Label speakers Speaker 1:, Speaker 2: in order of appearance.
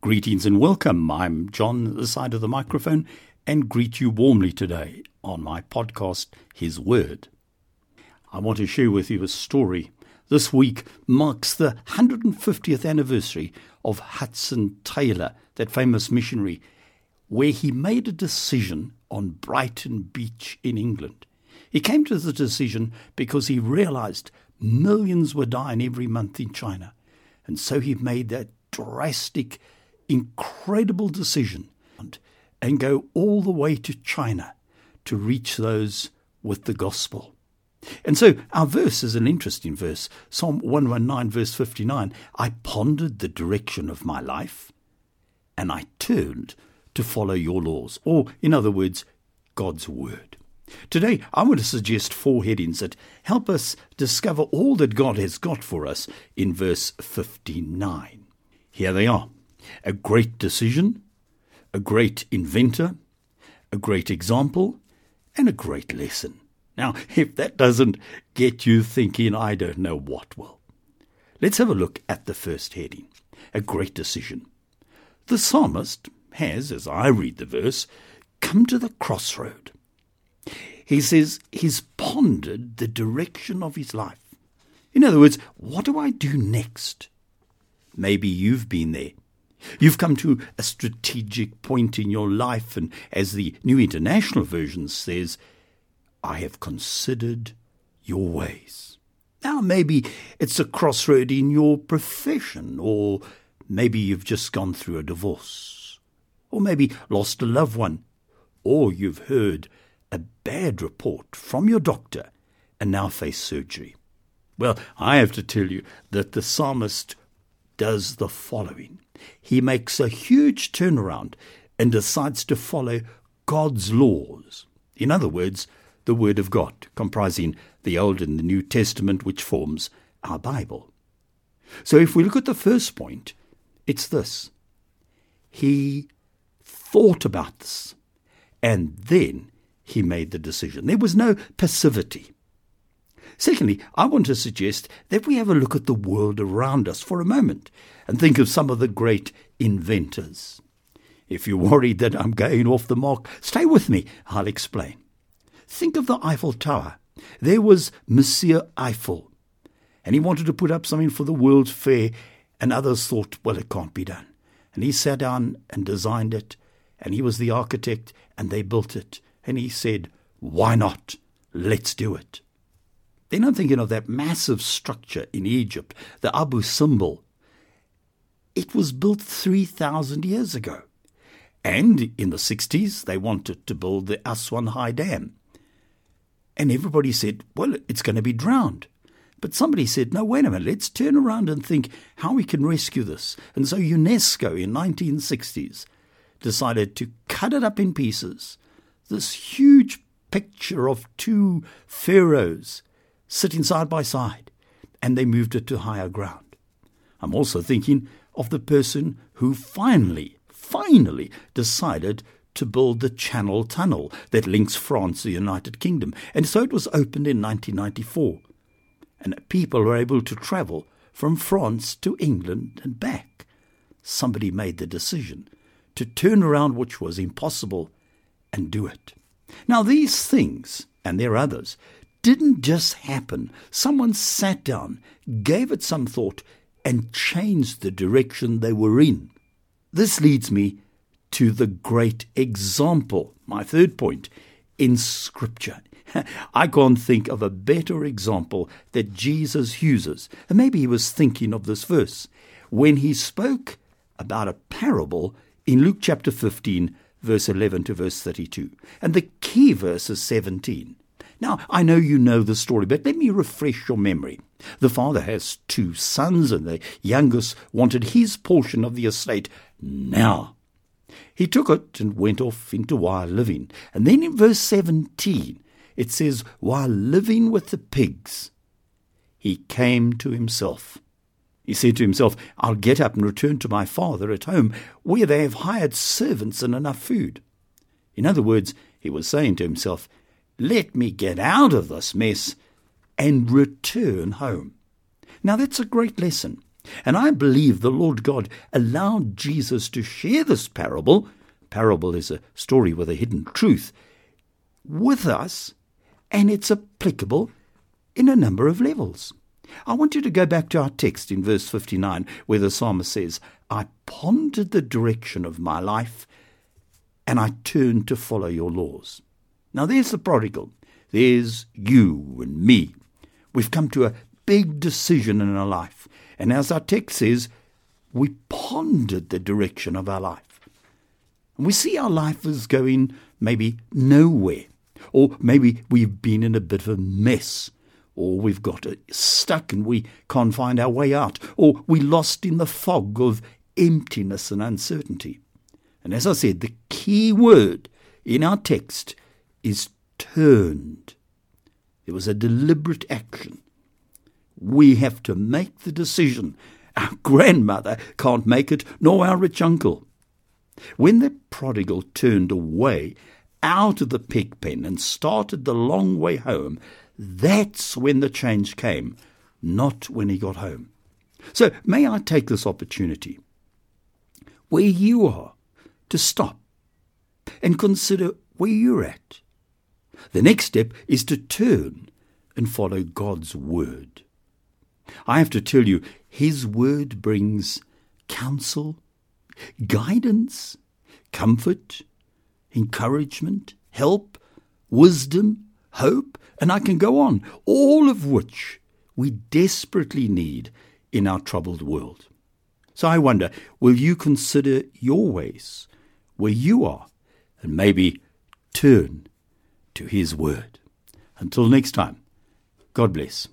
Speaker 1: Greetings and welcome. I'm John at the side of the microphone and greet you warmly today on my podcast, His Word. I want to share with you a story. This week marks the 150th anniversary of Hudson Taylor, that famous missionary, where he made a decision on Brighton Beach in England. He came to the decision because he realized millions were dying every month in China. And so he made that drastic, incredible decision and go all the way to China to reach those with the gospel. And so our verse is an interesting verse. Psalm 119 verse 59, I pondered the direction of my life and I turned to follow your laws. Or, in other words, God's word. Today, I want to suggest 4 headings that help us discover all that God has got for us in verse 59. Here they are. A great decision, a great inventor, a great example, and a great lesson. Now, if that doesn't get you thinking, I don't know what will. Let's have a look at the first heading, a great decision. The psalmist has, as I read the verse, come to the crossroad. He says he's pondered the direction of his life. In other words, what do I do next? Maybe you've been there. You've come to a strategic point in your life, and as the New International Version says, I have considered your ways. Now, maybe it's a crossroad in your profession, or maybe you've just gone through a divorce, or maybe lost a loved one, or you've heard a bad report from your doctor and now face surgery. Well, I have to tell you that the psalmist does the following. He makes a huge turnaround and decides to follow God's laws. In other words, the Word of God, comprising the Old and the New Testament, which forms our Bible. So if we look at the first point, it's this. He thought about this, and then he made the decision. There was no passivity. Secondly, I want to suggest that we have a look at the world around us for a moment and think of some of the great inventors. If you're worried that I'm going off the mark, stay with me. I'll explain. Think of the Eiffel Tower. There was Monsieur Eiffel, and he wanted to put up something for the World's Fair, and others thought, well, it can't be done. And he sat down and designed it, and he was the architect, and they built it. And he said, why not? Let's do it. Then I'm thinking of that massive structure in Egypt, the Abu Simbel. It was built 3,000 years ago. And in the 60s, they wanted to build the Aswan High Dam. And everybody said, well, it's going to be drowned. But somebody said, no, wait a minute, let's turn around and think how we can rescue this. And so UNESCO in 1960s decided to cut it up in pieces. This huge picture of 2 pharaohs sitting side by side, and they moved it to higher ground. I'm also thinking of the person who finally decided to build the Channel Tunnel that links France to the United Kingdom. And so it was opened in 1994. And people were able to travel from France to England and back. Somebody made the decision to turn around, which was impossible, and do it. Now, these things, and there are others, didn't just happen. Someone sat down, gave it some thought, and changed the direction they were in. This leads me to the great example, my third point, in Scripture. I can't think of a better example that Jesus uses. And maybe he was thinking of this verse when he spoke about a parable in Luke chapter 15, verse 11 to verse 32. And the key verse is 17. Now, I know you know the story, but let me refresh your memory. The father has 2 sons, and the youngest wanted his portion of the estate now. He took it and went off into wild living. And then in verse 17, it says, while living with the pigs, he came to himself. He said to himself, I'll get up and return to my father at home, where they have hired servants and enough food. In other words, he was saying to himself, let me get out of this mess and return home. Now that's a great lesson. And I believe the Lord God allowed Jesus to share this parable. Parable is a story with a hidden truth with us, and it's applicable in a number of levels. I want you to go back to our text in verse 59, where the psalmist says, I pondered the direction of my life, and I turned to follow your laws. Now there's the prodigal. There's you and me. We've come to a big decision in our life. And as our text says, we pondered the direction of our life. And we see our life is going maybe nowhere. Or maybe we've been in a bit of a mess. Or we've got stuck and we can't find our way out. Or we're lost in the fog of emptiness and uncertainty. And as I said, the key word in our text is turned. There was a deliberate action. We have to make the decision. Our grandmother can't make it, nor our rich uncle. When the prodigal turned away out of the pig pen and started the long way home, that's when the change came, not when he got home. So may I take this opportunity, where you are, to stop and consider where you're at. The next step is to turn and follow God's word. I have to tell you, his word brings counsel, guidance, comfort, encouragement, help, wisdom, hope, and I can go on, all of which we desperately need in our troubled world. So I wonder, will you consider your ways where you are and maybe turn to his word? Until next time, God bless.